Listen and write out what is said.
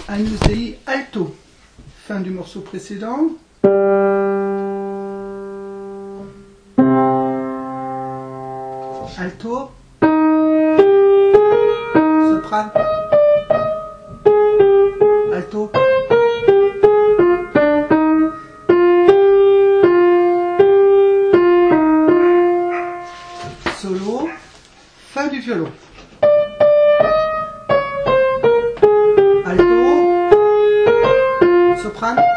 Agnus Dei alto. Fin du morceau précédent. Alto. Soprano. Alto. Solo. Fin du violon. Alto. Soprano.